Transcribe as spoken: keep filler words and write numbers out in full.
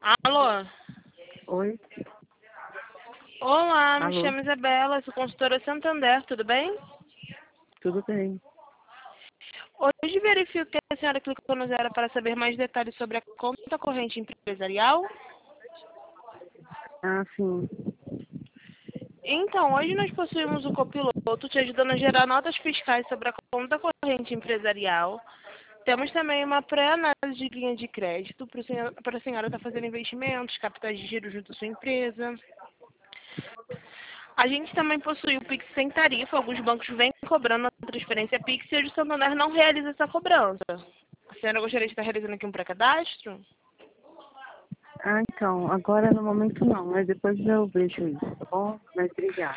Alô? Oi? Olá, me Alô? chamo Isabela, sou consultora Santander, tudo bem? Tudo bem? Hoje verifico que a senhora clicou no zero para saber mais detalhes sobre a conta corrente empresarial. Ah, sim. Então, hoje nós possuímos o copiloto te ajudando a gerar notas fiscais sobre a conta corrente empresarial. Temos também uma pré-análise de linha de crédito para a senhora, para a senhora estar fazendo investimentos, capitais de giro junto à sua empresa. A gente também possui o Pix sem tarifa. Alguns bancos vêm cobrando a transferência Pix e hoje o Santander não realiza essa cobrança. A senhora gostaria de estar realizando aqui um pré-cadastro? Ah, então, agora no momento não, mas depois eu vejo isso, tá bom? Mas obrigada.